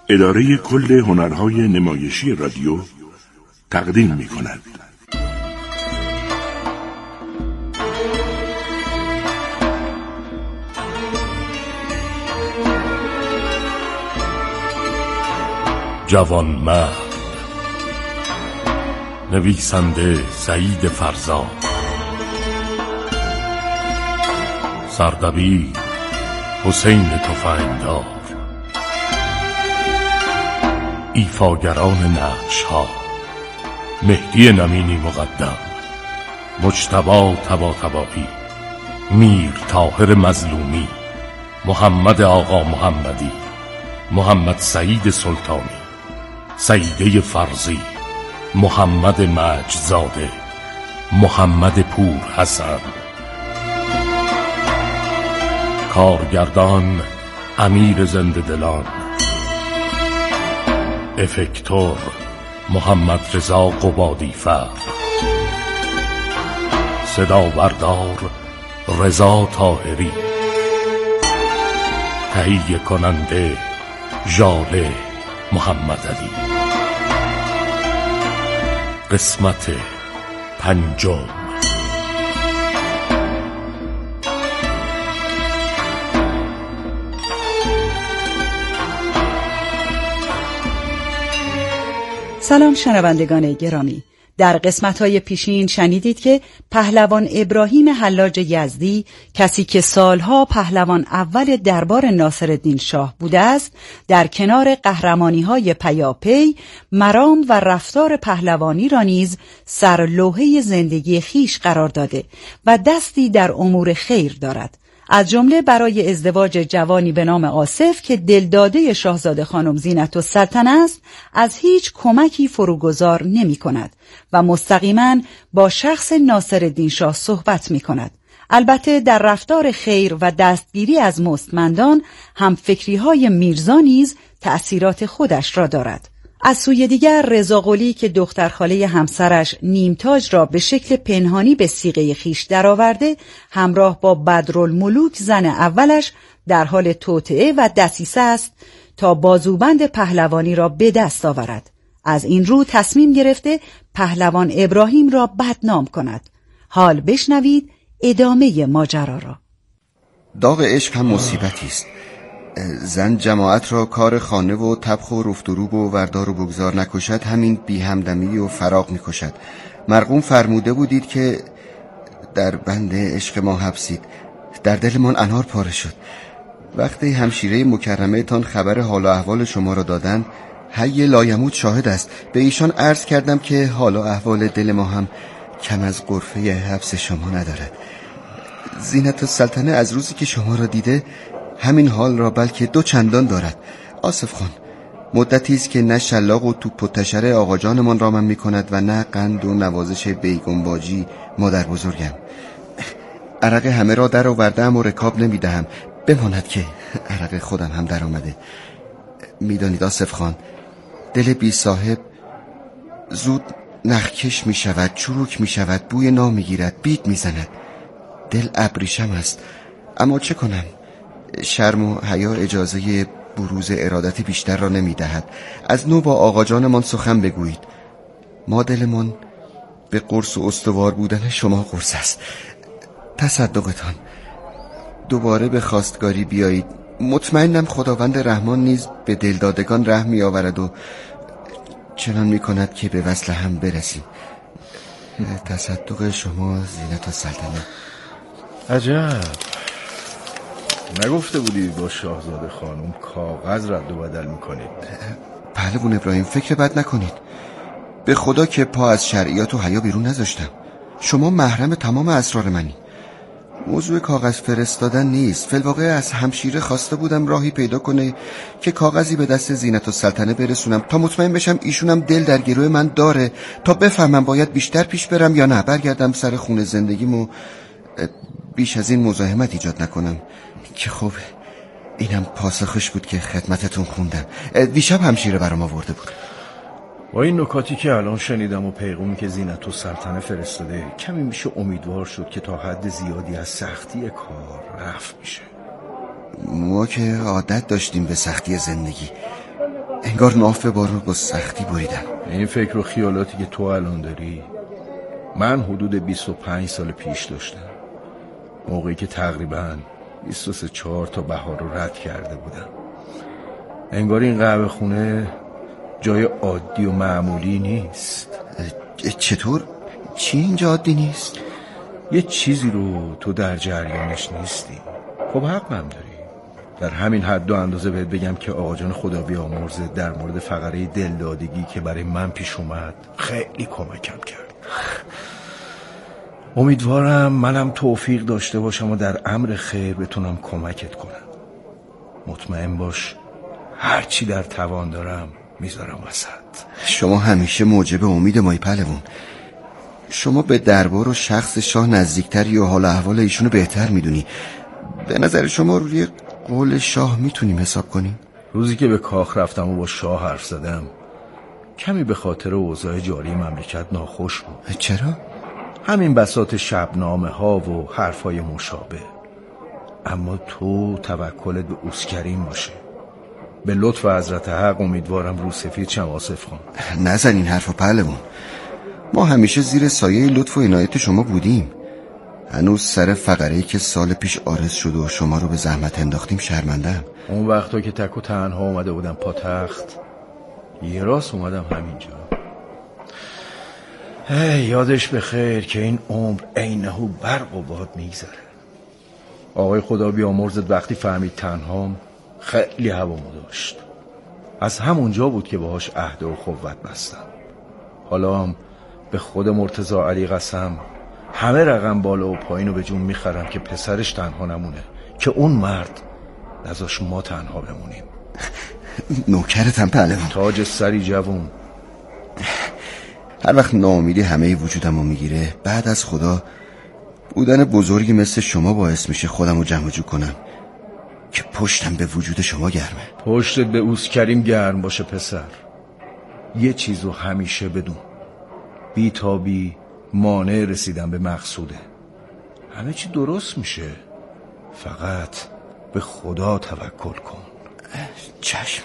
اداره کل هنرهای نمایشی رادیو تقدیم می‌کند. جوانمرد، نویسنده سعید فرزاد، سردبیر حسین تفنگدار، ایفاگران نقش‌ها مهدی نمینی مقدم، مجتبی طباطبایی، میر طاهر مظلومی، محمد آقا محمدی، محمد سعید سلطانی، سعیده فرزی، محمد مجدزاده، محمد پور حسن. کارگردان امیر زنده دلان، افکتور محمد رضا قبادی‌فر، صدا بردار رضا طاهری، تهیه کننده ژاله محمد علی. قسمت 5. سلام شنوندگان گرامی، در قسمت‌های پیشین شنیدید که پهلوان ابراهیم حلاج یزدی، کسی که سالها پهلوان اول دربار ناصرالدین شاه بوده است، در کنار قهرمانی‌های پیاپی مرام و رفتار پهلوانی را نیز سرلوحه زندگی خیش قرار داده و دستی در امور خیر دارد، از جمله برای ازدواج جوانی به نام آصف که دلداده شاهزاده خانم زینت‌السلطنه است از هیچ کمکی فروگذار نمی کند و مستقیما با شخص ناصرالدین شاه صحبت می کند. البته در رفتار خیر و دستگیری از مستمندان هم فکری‌های میرزا نیز تأثیرات خودش را دارد. از سوی دیگر رضا قلی که دخترخاله همسرش نیمتاج را به شکل پنهانی به صیغه خیش درآورده، همراه با بدرالملوک زن اولش در حال توطئه و دسیسه است تا بازوبند پهلوانی را به دست آورد. از این رو تصمیم گرفته پهلوان ابراهیم را بدنام کند. حال بشنوید ادامه ماجرا را. داغ عشق هم مصیبتی است. زن جماعت را کار خانه و طبخ و رفت و روب و وردار و بگذار نکشد، همین بی همدمی و فراق میکشد. مرقوم فرموده بودید که در بند عشق ما حبسید، در دلمان انار پاره شد. وقتی همشیره مکرمه تان خبر حال و احوال شما را دادند، حی لایموت شاهد است. به ایشان عرض کردم که حال و احوال دل ما هم کم از غرفه حبس شما ندارد. زینت‌السلطنه از روزی که شما را دیده همین حال را بلکه 2 چندان دارد. آصف خان، مدتی است که نه شلاق و توپ و تشر آقا جانمان را من می کند و نه قند و نوازش بیگم باجی مادر بزرگم. عرق همه را در آوردم و رکاب نمی دهم، بماند که عرق خودم هم در آمده. می دانید آصف خان، دل بی صاحب زود نخکش می شود، چروک می شود، بوی نام می گیرد، بید می زند. دل ابریشم است، اما چه کنم؟ شرم و حیا اجازه بروز ارادت بیشتر را نمی دهد. از نو با آقا جانمان سخن بگویید. ما دلمان به قرص و استوار بودن شما قرص است. تصدقتان، دوباره به خواستگاری بیایید. مطمئنم خداوند رحمان نیز به دلدادگان رحم می آورد و چنان می کند که به وصل هم برسیم. تصدق شما زینت‌السلطنه. عجب، نگفته بودی با شاهزاده خانم کاغذ رد و بدل میکنید؟ پهلوان ابراهیم، فکر بد نکنید. به خدا که پا از شرعیات و حیا بیرون نذاشتم. شما محرم تمام اسرار منی. موضوع کاغذ فرستادن نیست. فی‌الواقع از همشیره خواسته بودم راهی پیدا کنه که کاغذی به دست زینت‌السلطنه برسونم تا مطمئن بشم ایشونم دل در گروه من داره، تا بفهمم باید بیشتر پیش برم یا نه برگردم سر خونه زندگیم و بیش از این مزاحمت ایجاد نکنم. که خب اینم پاسخش بود که خدمتتون خوندم. دیشب همشیره برام آورده بود. با این نکاتی که الان شنیدم و پیغامی که زینت‌السلطنه فرستاده، کمی میشه امیدوار شد که تا حد زیادی از سختی کار رفع میشه. ما که عادت داشتیم به سختی زندگی. انگار ناف بار رو با سختی بریدم. این فکر و خیالاتی که تو الان داری من حدود 25 سال پیش داشتم، موقعی که تقریباً 23 تا بهار رو رد کرده بودم. انگار این قهوه خونه جای عادی و معمولی نیست. چطور؟ چی اینجا عادی نیست؟ یه چیزی رو تو در جریانش نیستی. خب حقم داری. در همین حد و اندازه بهت بگم که آقا جان خدا بیامرزه در مورد فقره دلدادگی که برای من پیش اومد خیلی کمکم کرد. امیدوارم منم توفیق داشته باشم و در امر خیر بتونم کمکت کنم. مطمئن باش هرچی در توان دارم میذارم وسط. شما همیشه موجب امید مایی پهلوان. شما به دربار و شخص شاه نزدیکتری و حال احوال ایشونو بهتر میدونی. به نظر شما روی قول شاه میتونیم حساب کنیم؟ روزی که به کاخ رفتم و با شاه حرف زدم کمی به خاطر اوضاع جاری مملکت ناخوش بود. چرا؟ همین بساط شبنامه ها و حرفای مشابه. اما تو توکلت به اوسکریم باشه. به لطف حضرت حق امیدوارم روسفید شم آصف خان. نزن این حرفو پهلوان. ما همیشه زیر سایه لطف و عنایت شما بودیم. هنوز سر فقره‌ای که سال پیش عارض شد و شما رو به زحمت انداختیم شرمنده‌ام. اون وقتا که تک و تنها اومده بودم پاتخت یه راست اومدم همینجا. یادش بخیر که این عمر عینه برق و باد میگذره. آقای خدا بیامرزت وقتی فهمید تنهام خیلی هوامو داشت. از همونجا بود که باهاش عهد و خوت بستم. حالا هم به خود مرتضی علی قسم همه رقم بالا و پایین رو به جون میخرم که پسرش تنها نمونه، که اون مرد نذاش ما تنها بمونیم. نوکرتم پهلوان. تاج سری جوون. هر وقت ناامیدی همه وجودمو میگیره بعد از خدا بودن بزرگی مثل شما باعث میشه خودمو جمع جو کنم که پشتم به وجود شما گرمه. پشتت به اوسکریم گرم باشه پسر. یه چیزو همیشه بدون، بیتابی مانع رسیدن به مقصوده. همه چی درست میشه، فقط به خدا توکل کن. چشم.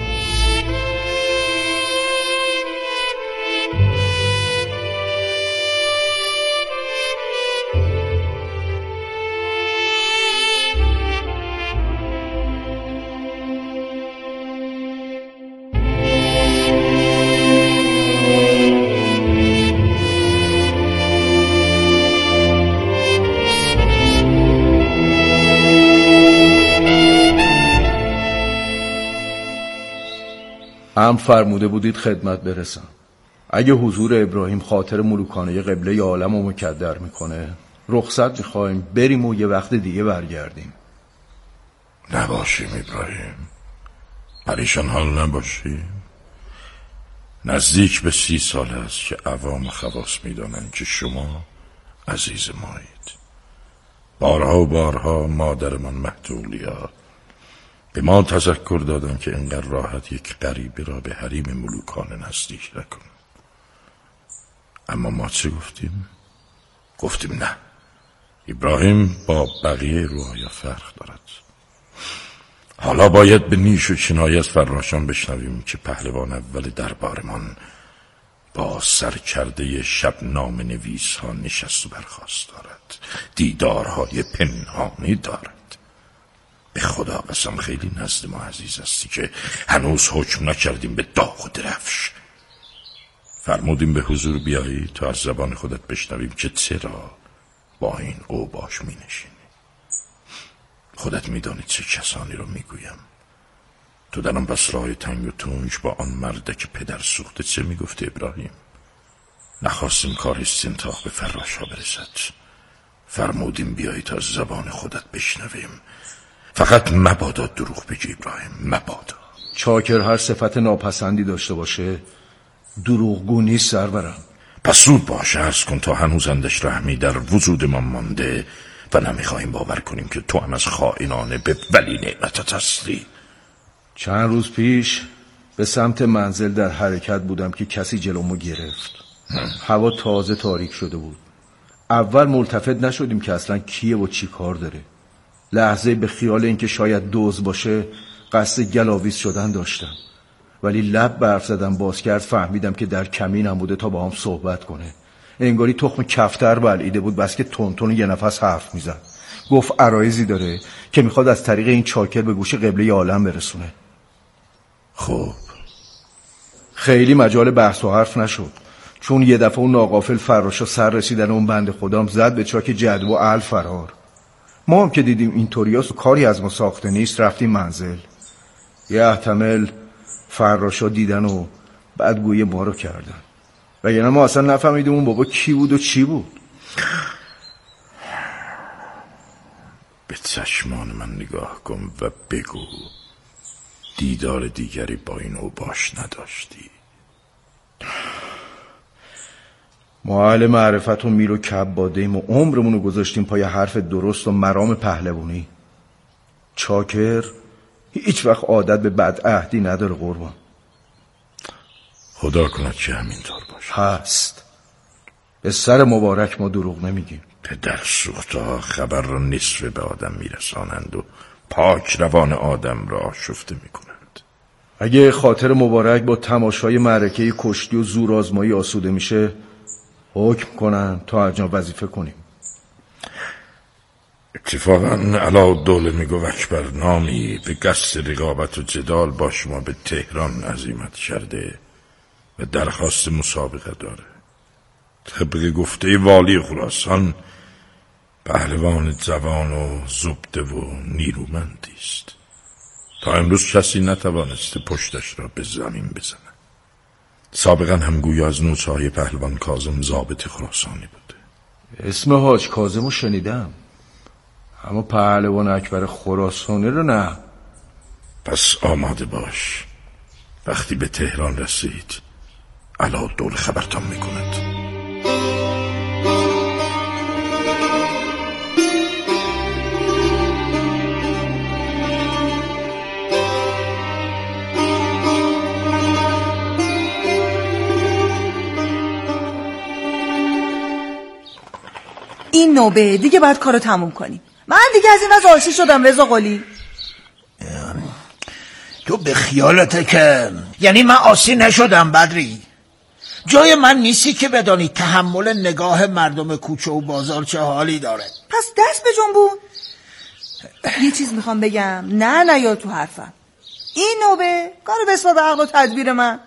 هم فرموده بودید خدمت برسم. اگه حضور ابراهیم خاطر ملوکانه قبله عالم رو مکدر میکنه رخصت میخوایم بریم و یه وقت دیگه برگردیم. نباشیم ابراهیم، پریشان حال نباشیم. نزدیک به 30 سال است که عوام خواص میدانند که شما عزیز مایید. بارها و بارها مادرمان مهدولیا به ما تذکر دادن که اینقدر راحت یک غریبه را به حریم ملوکانه نزدیک نکن. اما ما چه گفتیم؟ گفتیم نه، ابراهیم با بقیه روحایا فرق دارد. حالا باید به نیش و کنایت فراشان بشنویم که پهلوان اول دربارمان با سرکرده شبنامه نویس ها نشست و برخاست دارد، دیدارهای پنهانی دارد. به خدا قسم خیلی نزد ما عزیز هستی که هنوز حکم نکردیم به داغ و درفش. فرمودیم به حضور بیایی تا از زبان خودت بشنویم که چرا با این اوباش می نشینی. خودت می دانی چه کسانی رو می گویم. تو در آن بسرهای تنگ و تونج با آن مردک پدر سوخته چه می گفته ابراهیم؟ نخواستیم کار استنطاق به فراش ها برسد. فرمودیم بیایی تا از زبان خودت بشنویم. فقط مبادا دروغ بگی ابراهیم، مبادا. چاکر هر صفت ناپسندی داشته باشه دروغگو نیست سرورم. پس زود باش عرض کن تا هنوز اندش رحمی در وجود ما مانده و نمیخواهیم باور کنیم که تو هم از خائنانه به ولی نعمتت هستی. چند روز پیش به سمت منزل در حرکت بودم که کسی جلومو گرفت. هوا تازه تاریک شده بود. اول ملتفت نشدیم که اصلا کیه و چی کار داره. لحظه به خیال اینکه شاید دزد باشه قصد گلاویز شدن داشتم. ولی لب به حرف زدم باز کرد فهمیدم که در کمینم بوده تا با هم صحبت کنه. انگاری تخم کفتر بلعیده بود، بس که تون یه نفس حرف میزد. گفت عرایزی داره که میخواد از طریق این چاکر به گوش قبله عالم برسونه. خب خیلی مجال بحث و حرف نشد، چون یه دفعه اون ناغافل فراشا سر رسیدن اون بند خدام زد به چاک جدو و ال فرار. ما هم که دیدیم اینطوریاست و کاری از ما ساخته نیست رفتیم منزل. یه احتمال فراشا دیدن و بعد گویه ما رو کردن، و یعنی ما اصلا نفهمیدیم اون بابا کی بود و چی بود. به چشمان من نگاه کن و بگو دیدار دیگری با این اوباش نداشتی؟ ما اهل معرفت و میر و کب بادیم و عمرمونو گذاشتیم پای حرف درست و مرام پهلوانی. چاکر هیچ وقت عادت به بدعهدی نداره قربان. خدا کند که همینطور باشه. هست. به سر مبارک ما دروغ نمیگیم. پدر سوخته ها خبر را نصف به آدم میرسانند و پاک روان آدم را آشفته میکنند. اگه خاطر مبارک با تماشای معرکه کشتی و زور آزمایی آسوده میشه، حکم کنن تا هر وظیفه کنیم. اتفاقا علاءالدوله میگو اکبر نامی به قصد رقابت و جدال با شما به تهران عزیمت کرده و درخواست مسابقه داره. طبق گفته والی خراسان پهلوان جوان و زبده و نیرومندی است. تا امروز کسی نتوانسته پشتش را به زمین بزنه. سابقا هم گویا از نوچه‌های پهلوان کاظم ضابط خراسانی بوده. اسم حاج کاظمو شنیدم، اما پهلوان اکبر خراسانی رو نه. پس آماده باش، وقتی به تهران رسید علاءالدوله خبرتان میکند. این نوبه دیگه باید کارو تموم کنیم. من دیگه از این از آشی شدم رضا قلی. تو به خیالته که یعنی من آسی نشدم بدری؟ جای من نیستی که بدانی تحمل نگاه مردم کوچه و بازار چه حالی داره. پس دست به جنبون. یه چیز میخوام بگم، نه یا تو حرفم. این نوبه کارو بسپار به عقل و تدبیر من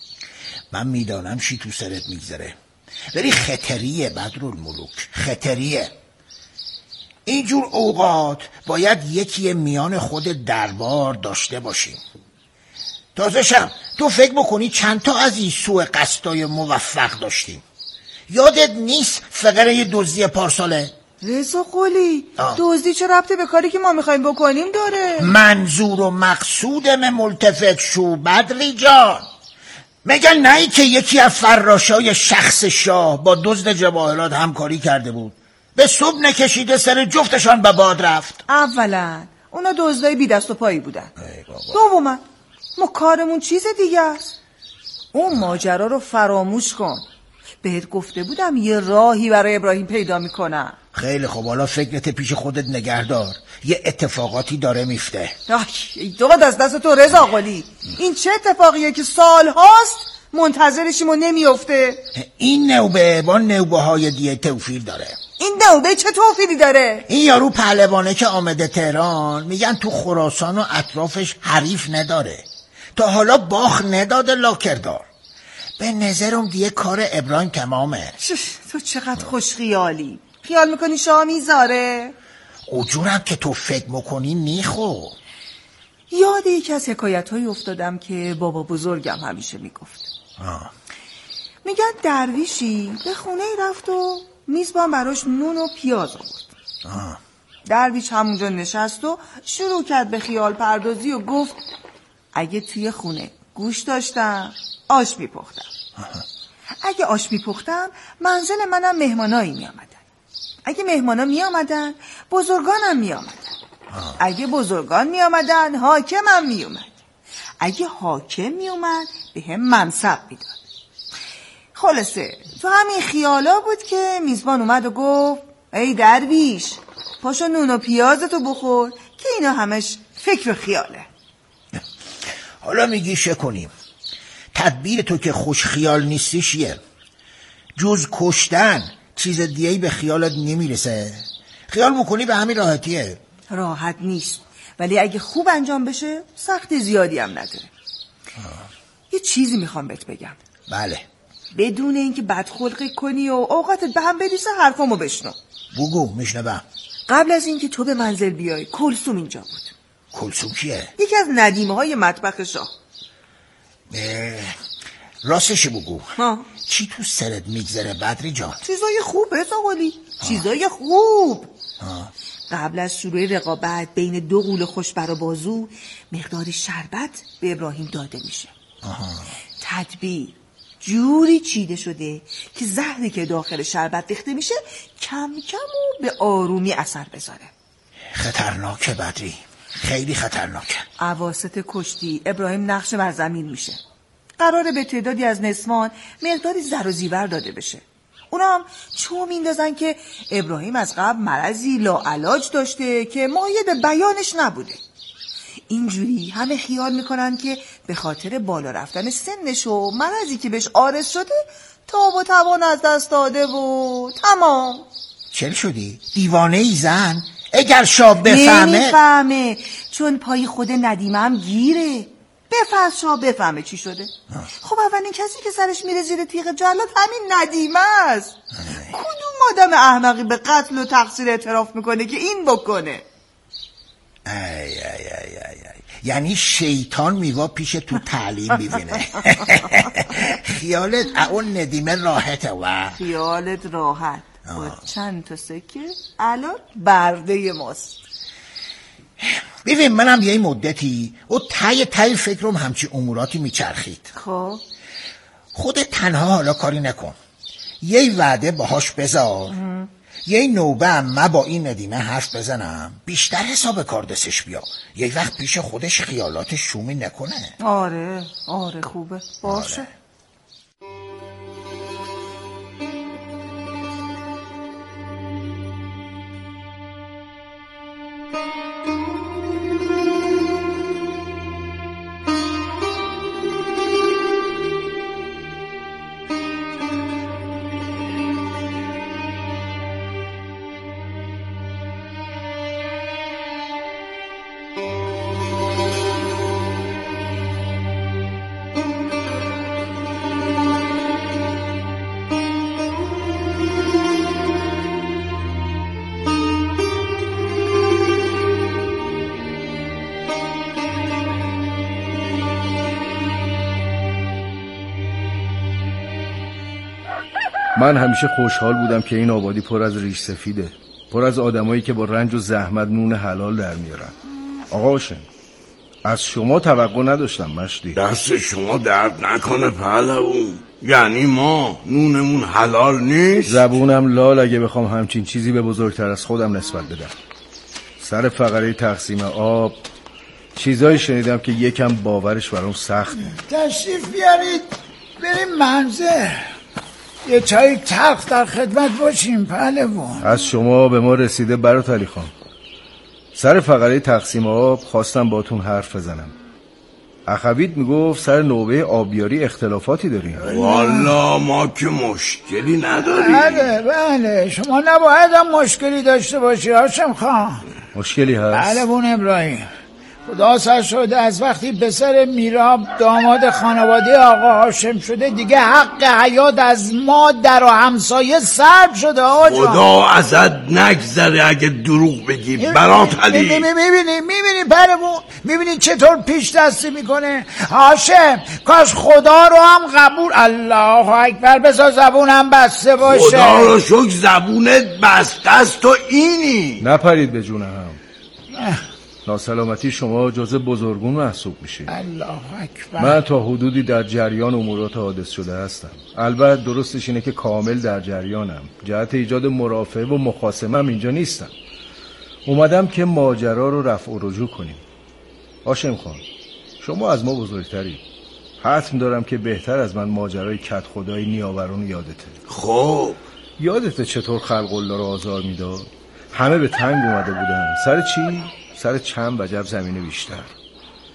میدانم چی تو سرت میگذره، ولی خطریه بدرالملوک، خطریه. اینجور اوقات باید یکی میان خود دربار داشته باشیم. تازه شم تو فکر بکنی چند تا از این سوء قصدای موفق داشتیم. یادت نیست فقره یه دزدی پارساله؟ رضا قلی، دزدی چه ربطی به کاری که ما میخوایم بکنیم داره؟ منظور و مقصودم ملتفت شو بدری جان. میگن نه که یکی از فراشای شخص شاه با دزد جواهرات همکاری کرده بود، به صبح نکشیده سر جفتشان به باد رفت. اولا اونا دزدای بی دست و پایی بودن. دوما ما کارمون چیز دیگه است. اون ماجرا رو فراموش کن. بهت گفته بودم یه راهی برای ابراهیم پیدا میکنم. خیلی خوب، حالا فکرت پیش خودت نگهدار، یه اتفاقاتی داره میفته. دوقت از دست تو رضا قلی. این چه اتفاقیه که سال هاست منتظرشیم و نمیفته؟ این نوبه با نوبه های دیگه توفیر داره. این نوبه چه توفیری داره؟ این یارو پهلوانه که آمده تهران میگن تو خراسان و اطرافش حریف نداره، تا حالا باخ نداده لاکردار. به نظرم دیگه کار ابراهیم تمامه. تو چقدر خوش خیالی. خیال میکنی شاه میذاره؟ اجورم که تو فکر میکنی میخو. یاد یکی از حکایت‌هایی افتادم که بابا بزرگم همیشه میگفت. میگن درویشی به خونه رفت و میزبان براش نون و پیاز آورد. درویش همونجا نشست و شروع کرد به خیال پردازی و گفت اگه توی خونه گوش داشتم آش میپختم، اگه آش میپختم منزل منم مهمانایی میامدن، اگه مهمانا میامدن بزرگانم میامدن، اگه بزرگان میامدن حاکمم میومد، اگه حاکم میومد به هم منصب میداد. خلاصه تو همین خیالا بود که میزبان اومد و گفت ای درویش پاشو نون و پیازتو بخور، که اینا همش فکر و خیاله. حالا میگی چه کنیم؟ تدبیر تو که خوش خیال نیستیشیه؟ جز کشتن چیز دیگه‌ای به خیالت نمیرسه؟ خیال میکنی به همین راحتیه؟ راحت نیست، ولی اگه خوب انجام بشه سخت زیادی هم نداره. یه چیزی میخوام بهت بگم. بله. بدون اینکه بدخلقی کنی و اوقاتت به هم بریزه حرفامو بشنو. بگو میشنوم. قبل از اینکه تو به منزل بیای کلثوم اینجا بود. کلثوم کیه؟ یکی از ندیمه‌های مطبخ شاه. راستش بگو. چی تو سرت میگذره بدری جان؟ چیزای خوب حسابالی، چیزای خوب. قبل از شروع رقابت بین دو غول خوشبر و بازو مقداری شربت به ابراهیم داده میشه. تدبیر جوری چیده شده که زهری که داخل شربت ریخته میشه کم کم و به آرومی اثر بذاره. خطرناکه بدری، خیلی خطرناکه. اواسط کشتی ابراهیم نقش بر زمین میشه. قراره به تعدادی از نسوان مقداری زر و زیور داده بشه. اونا هم چون میندازن که ابراهیم از قبل مرضی لاعلاج داشته که مایه به بیانش نبوده. اینجوری همه خیال میکنن که به خاطر بالا رفتن سنش و مرضی که بهش عارض شده تاب و توان از دست داده و تمام. چل شدی؟ دیوانه ای زن؟ اگر شاه بفهمه؟ نمیفهمه، چون پای خود ندیمه هم گیره. بفرض شاه بفهمه چی شده. خب اولین کسی که سرش میره زیر تیغ جلاد همین ندیمه است. کدوم آدم احمقی به قتل و تقصیر اعتراف میکنه که این بکنه؟ یعنی شیطان میوا پیش تو تعلیم میبینه. خیالت اون ندیمه راحته و خیالت راحت با چند تا سکه الان برده ماست. ببین منم یه مدتی و تای فکرم همچی اموراتی میچرخید. خب خودت تنها حالا کاری نکن، یه وعده باهاش بذار، یه نوبه هم با این ندیمه حرف بزنم بیشتر حساب کار دستش بیا، یه وقت پیش خودش خیالات شومی نکنه. آره خوبه باشه. آره. من همیشه خوشحال بودم که این آبادی پر از ریش سفیده، پر از آدمایی که با رنج و زحمت نون حلال در میارن. آقا هاشم از شما توقع نداشتم مشتی. دست شما درد نکنه پهلوون. یعنی ما نونمون حلال نیست؟ زبونم لال اگه بخوام همچین چیزی به بزرگتر از خودم نسبت بدم. سر فقره تقسیم آب چیزایی شنیدم که یکم باورش برام سخته. تشریف بیارید بریم منزل، یه چای تلخ در خدمت باشیم پهلوان. از شما به ما رسیده برات علی خان. سر فقره تقسیم آب خواستم باتون حرف بزنم. اخویت میگفت سر نوبه آبیاری اختلافاتی داریم. والا ما که مشکلی نداریم. بله شما نباید هم مشکلی داشته باشی هاشم خان. مشکلی هست؟ پهلوان ابراهیم خدا سر شده از وقتی پسر میراب داماد خانواده آقا هاشم شده دیگه حق حیات از مادر و همسایه سلب شده آقا جان. خدا ازت نگذره اگه دروغ بگی برات علی. میبینی پهلوان، میبینی چطور پیش دستی میکنه هاشم. کاش خدا رو هم قبول. الله اکبر، بذار زبونم بسته باشه. خدا رو شکر زبونت بسته است تو اینی. نپرید به جون هم. ناسلامتی شما جزء بزرگون محسوب میشه. الله اکبر. من تا حدودی در جریان امورات حادث شده هستم. البته درستش اینه که کامل در جریانم. جهت ایجاد مرافعه و مخاصمم اینجا نیستم. اومدم که ماجرا رو رفع و رجوع کنیم. هاشم خان شما از ما بزرگتری، حتم دارم که بهتر از من ماجرای کت خدای نیاورون یادته. خب یادته چطور خلق الله رو آزار میداد؟ همه به تنگ اومده بودن. سر چی؟ سر چند وجب زمین بیشتر.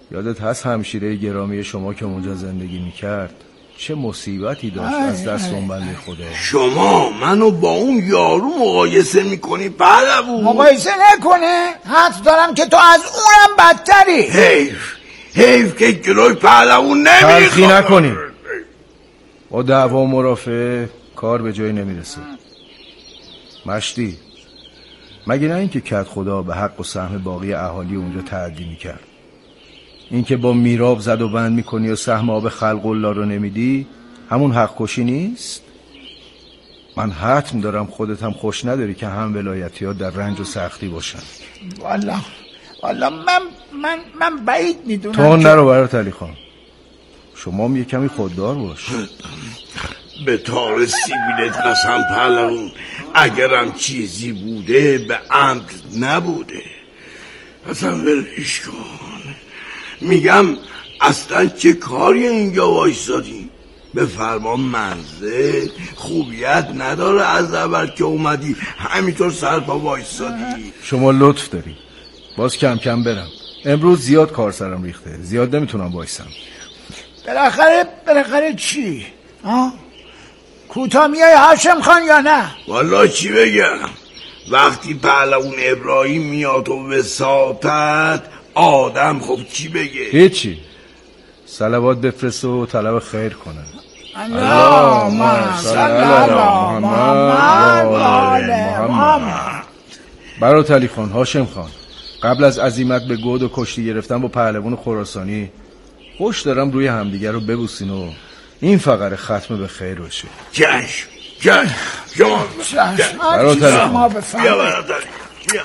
یادت هست همشیره گرامی شما که اونجا زندگی میکرد چه مصیبتی داشت از دست اون بنده خدا؟ شما منو با اون یارو مقایسه میکنی پهلوون؟ مقایسه نکنه، حد دارم که تو از اونم بدتری. حیف که جلوی پهلوون نمیخواد. تلخی نکنی، با دعوا و مرافعه کار به جایی نمیرسه. مشتی، مگه نه اینکه کد خدا به حق و سهم باقی اهالی اونجا تعدی میکرد؟ اینکه با میراب زد و بند میکنی و سهم آب خلق الله رو نمیدی همون حق کشی نیست؟ من حتم دارم خودت هم خوش نداری که هم ولایتی ها در رنج و سختی باشن. والا من بعید میدونم. تو نرو برات علی خان، شما هم یه کمی خوددار باش. به تار سیبیلت قسم پهلوون، اگرم چیزی بوده به عمد نبوده. اصلا ولش کن. میگم اصلا چه کاری اینجا وایسادی؟ به فرمان منزل خوبیت نداره از اول که اومدی همینطور سرپا وایسادی. شما لطف داری، باز کم کم برم. امروز زیاد کار سرم ریخته، زیاد نمیتونم وایسم. بالاخره چی؟ کوتاه میای هاشم خان یا نه؟ والا چی بگم، وقتی پهلوون ابراهیم میاد و وساطت آدم خب چی بگه؟ هیچی، صلوات بفرست و طلب خیر کنه. اللهم صل علی محمد. برات علی خان، هاشم خان، قبل از عزیمت به گود و کشتی گرفتن با پهلوان خراسانی خوش دارم روی همدیگر رو ببوسین و این فقره ختم به خیر باشه. چشم برات علی خان. بیا برات علی، بیا.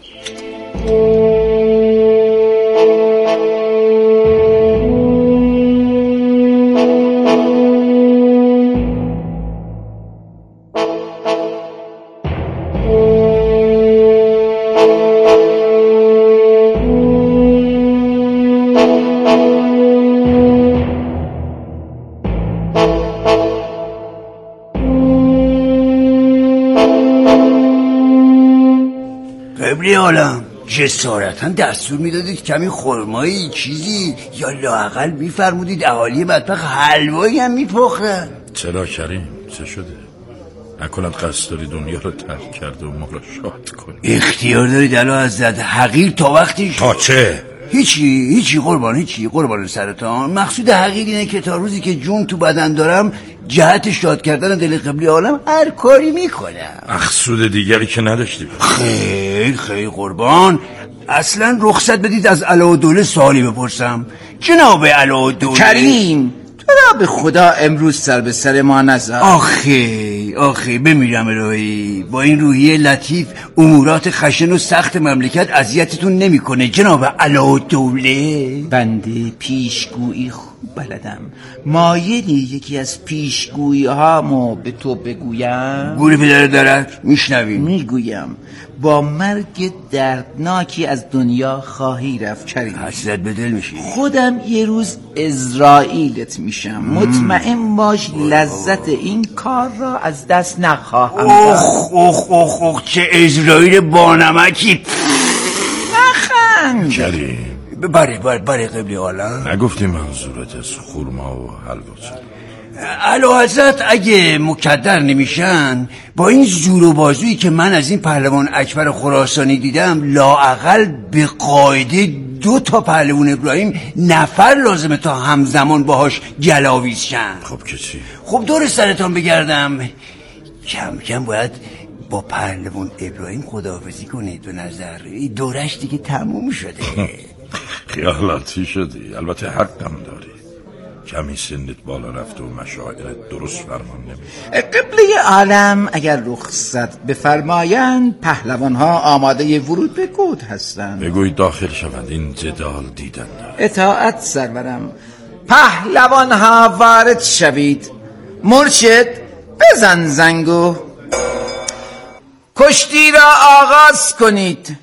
قبلی عالم جسارتا دستور میدادید کمی خرمایی چیزی یا لااقل میفرمودید اهالی مطبخ حلوایی هم میپخرن. چرا کریم؟ چه شده؟ نکنند قصد داری دنیا رو ترک کرده و ما رو شاد کنی؟ اختیار دارید الان حضرت، حقیر تا وقتی تا چه؟ هیچی قربان سرتان. مقصود حقیر اینه که تا روزی که جون تو بدن دارم جهت شاد کردن دل قبلی عالم هر کاری میکنم. مقصود دیگری که نداشتی؟ خیر قربان، اصلا رخصت بدید از علاءالدوله سوالی بپرسم. جناب علاءالدوله کریم، تو را به خدا امروز سر به سر ما نذار. آخه بمیرم الهی، با این روحیه لطیف امورات خشن و سخت مملکت اذیتتون نمیکنه جناب علاءالدوله؟ بنده پیشگویی خوب بلدم. مایلی یکی از پیشگویی هامو به تو بگویم؟ گوری پدر درک میشنویم. میگویم با مرگ دردناکی از دنیا خواهی رفت کریم. حسرت به دل میشی. خودم یه روز اسرائیلت میشم. مطمئن باش لذت این کار را از دست نخواهم داد. چه اسرائیل بانمکی. نخند کریم. بله قبلی عالم. نگفتی منظورت از خورما و حلوا چه؟ اعلیحضرت اگه مکدر نمیشن با این زور و بازویی که من از این پهلوان اکبر خراسانی دیدم لااقل به قاعده 2 پهلوان ابراهیم نفر لازمه تا همزمان باهاش گلاویز شن. خب که چی؟ خب دور سرتان بگردم، کم کم باید با پهلوان ابراهیم خداحافظی کنید. به نظر دورش دیگه تموم شده. خیالاتی شدی، البته حقم داری. کمی سنت بالا رفته و مشاعرت درست فرمان نمیده. قبله عالم اگر رخصت بفرمایند پهلوان ها آماده ورود به گود هستند. بگوی داخل شوند، این جدال دیدن دارد. اطاعت سرورم. پهلوان ها وارد شوید. مرشد بزن زنگو، کشتی را آغاز کنید.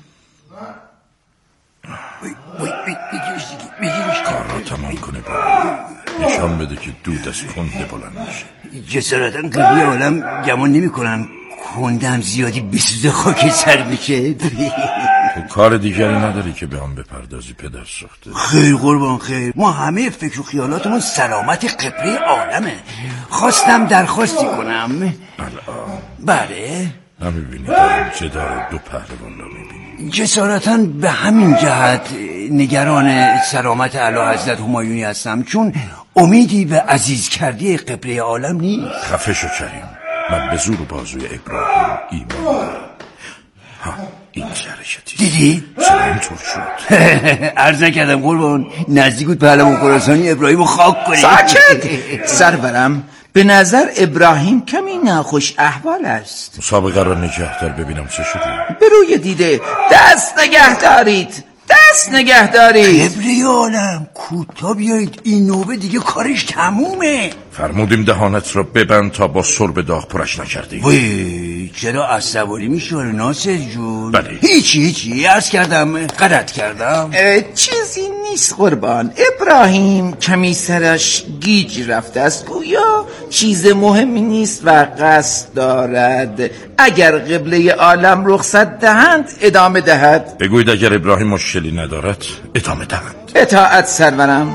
بگیرش کار را تمام کنه با نشان بده که دود از کنده بلند میشه. جسارتا قبلی عالم گمان نمی کنن کندم زیادی بسوزه خاک سر بشه. کار دیگری نداری که به آن بپردازی پدر سوخته؟ خیر قربان خیر، ما همه فکر و خیالاتمون سلامت قبله عالمه. خواستم درخواستی کنم. بله نمیبینی در جدال دو پهلوان رو میبینی؟ جسارتاً به همین جهت نگران سلامت اعلی حضرت همایونی هستم، چون امیدی به عزیز کردی قبله عالم نیست. خفه شو کریم، من به زور بازوی ابراهیم ایمان دارم. ها این حرکتی دیدی؟ چرا اینطور شد؟ عرض نکردم قربان، نزدیک بود پهلوان خراسانی ابراهیم رو خاک کنی. ساکت سرورم، به نظر ابراهیم کمی ناخوش احوال است. مسابقه را نگه دار ببینم چه شده. به روی دیده دست نگه دارید، دست نگه دارید. قبله عالم کوتا بیایید، این نوبه دیگه کارش تمومه. فرمودیم دهانت را ببند تا با سرب داغ پرش نکردی. وی چرا عصبانی میشه ناصر جون؟ بله هیچی عرض کردم، غلط کردم. چیزی نیست قربان. ابراهیم کمی سرش گیج رفته است، گویا چیز مهمی نیست و قصد دارد اگر قبله عالم رخصت دهند ادامه دهد. بگوید اگر ابراهیم مشکلی ندارد ادامه دهند. اطاعت سرورم.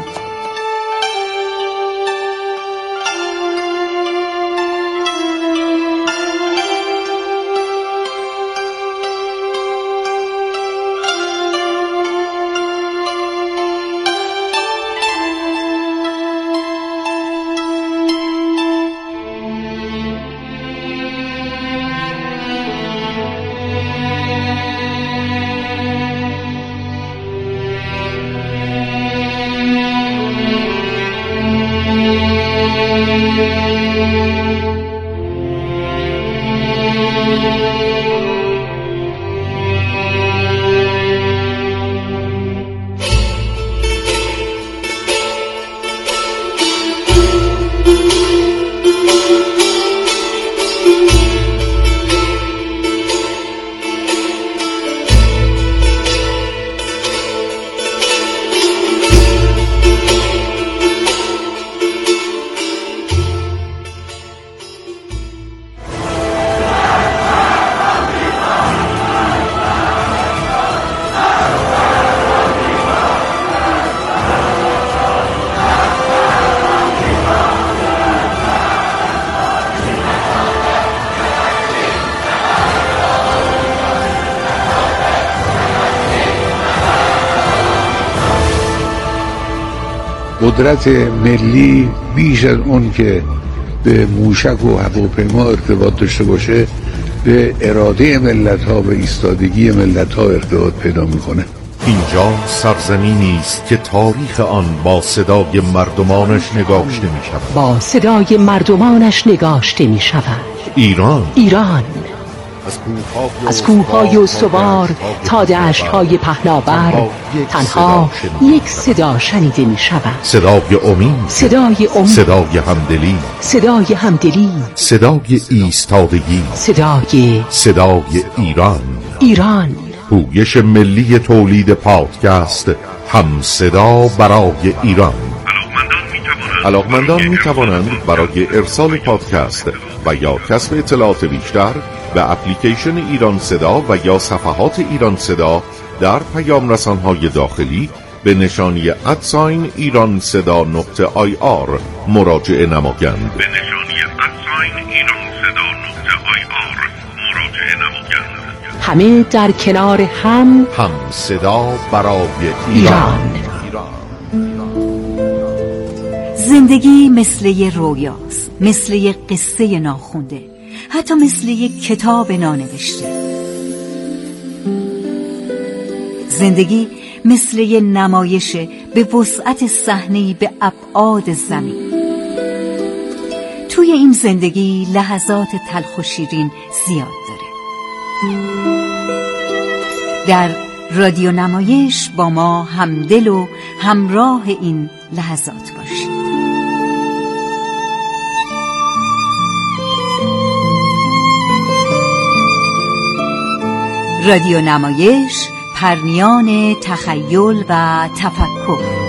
قدرت ملی بیش از اون که به موشک و هواپیما ارتباط داشته باشه به اراده ملت ها و ایستادگی ملت ها ارتباط پیدا میکنه. اینجا سرزمینی است که تاریخ آن با صدای مردمانش نگاشته می شود. با صدای مردمانش نگاشته می شود. ایران از کوه‌های استوار تا دشت‌های پهناور تنها یک صدا شنیده می شود. صدای امید، صدای همدلی، صدای ایستادگی، صدای ایران. پویش ملی تولید پادکست هم صدا برای ایران. علاقمندان می توانند برای ارسال پادکست و یا کسب اطلاعات بیشتر به اپلیکیشن ایران صدا و یا صفحات ایران صدا در پیام رسانهای داخلی به نشانی @ایرانصدا.ir مراجعه نمایند. همه در کنار هم صدا برای ایران. زندگی مثل یه رویاست، مثل یه قصه ناخونده، حتی مثل یه کتاب نانوشته. زندگی مثل یه نمایش به وسعت صحنه‌ای به ابعاد زمین. توی این زندگی لحظات تلخ و شیرین زیاد داره. در رادیو نمایش با ما همدل و همراه این لحظات باشید. رادیو نمایش، پرنیان تخیل و تفکر.